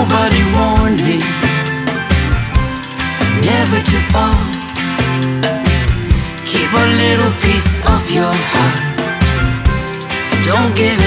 Nobody warned me never to fall. Keep a little piece of your heart. Don't give